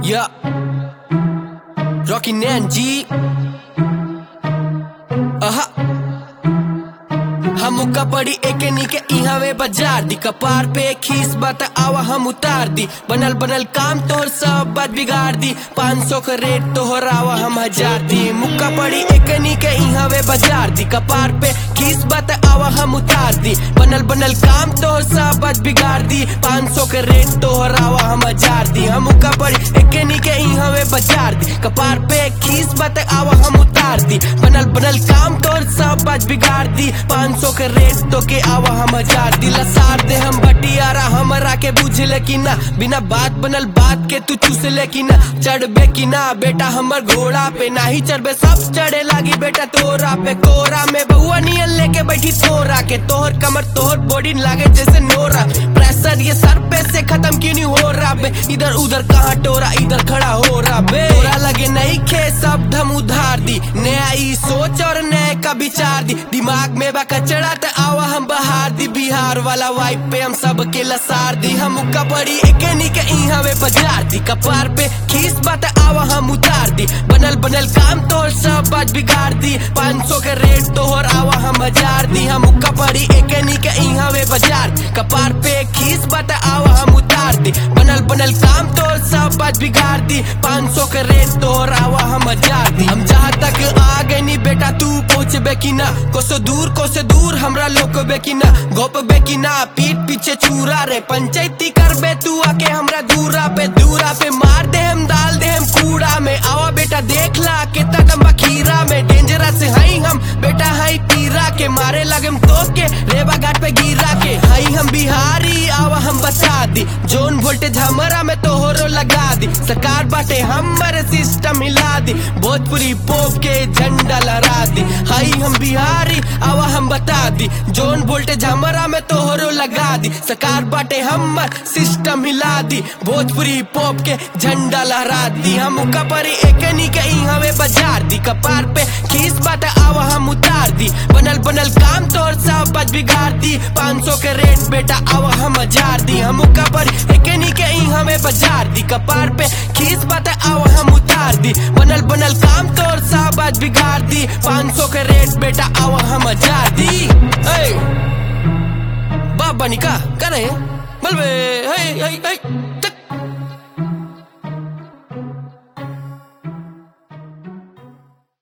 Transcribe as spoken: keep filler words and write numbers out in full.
Yeah, Rocky Nan G. Aha. हम मुक्का पड़ी एके नीके इहा में बाजार दी कपार पे खीस बात आवा हम उतार दी बनल बनल काम तोहर सब बात बिगाड़ दी पाँच सौ का रेट तोहर आवा हम हजार दी मुक्का पड़ी एके नीके इहा में बाजार दी कपार पे खीस बात आवा हम उतार दी बनल बनल काम तोहर सब बात बिगाड़ दी पाँच सौ का रेट तोहर आवा हम हजार दी हम मुक्का पड़ी एके नीके इहा में बाजार दी कपार पे खीस बात आवा हम उतार दी बनल बनल काम तोहर सब बात बिगाड़ दी पाँच सौ के रेट तो के आवा हम हजार दिला सार दे हम बटियारा हमरा के बुझ ले कि ना बिना बात बनल बात के तू चूस ले कि ना चढ़बे कि ना बेटा हमर घोड़ा पे नाही चढ़बे सब चढ़े लागी बेटा तोरा पे कोरा में बहुआ नियन लेके बैठी तोरा के तोहर कमर तोहर बॉडी लागे जैसे नोरा प्रेशर ये सर पे से खत्म क्यों नहीं हो रहा बे इधर उधर कहाँ टोरा इधर खड़ा हो रहा बे तोरा लगे नहीं खे सब धम उधार दी नया ई सोच और नए का विचार दी दिमाग में बा कचड़ा त आवा हम बहार दी बिहार वाला वाइब पे हम सब के लसार दी हम मुक्का पड़ी एके नीके इहा में बाजार दी कपार पे खीस बात आवा हम उतार दी बनल बनल काम तोहर सब बात बिगाड़ दी पाँच सौ के रेट तोहर आवा हम हजार दी हम मुक्का पड़ी एके नीके इहा में बाजार कपार पे खीस बात आवा हम उतार दी बनल बनल काम तोहर सब बात बिगाड़ दी पाँच सौ के रेट तोहर आवा हम हजार दी हम जहाँ तक आ गए नी बेटा तू पहुँचबे कि ना कोसो दूर कोसो दूर हमरा लोकबे कि ना गोपबे कि ना पीठ पीछे चूरा रे पंचायती करबे तू आके हमरा दूरा पे दूरा पे मार दे हम डाल दे हम कूड़ा में आवा बेटा देख ला कितना दम्बा खीरा में डेंजरस हई हम बेटा हई पीरा के मारे लगे हम तो के रेवा घाट पे गिरा के हई हम बिहारी आवा हम बता दी जोन वोल्टेज हमरा में तोहरो लगा दी सरकार बाटे हमर सिस्टम हिला दी भोजपुरी पोप के झंडा लहरा दी हई हम बिहारी आवा हम बता दी जोन वोल्टेज हमरा में तोहरो लगा दी सरकार बाटे हमर सिस्टम हिला दी भोजपुरी पोप के झंडा लहरा दी हम मुक्का पड़ी एके नीके इहा में बाजार दी कपार पे खीस बात आवा हम उतार दी बनल बनल काम तोहर सब बात बिगाड़ दी पाँच सौ के रेट बेटा आवा हम हजार दी हम मुक्का पड़ी एके नीके इहा में बाजार दी कपार पे खीस बात आवा हम उतार दी बनल बनल काम तोहर सब बात बिगाड़ दी पाँच सौ के रेट बेटा आवा हम हजार दी बाबा निका करे मलबे हे हे हे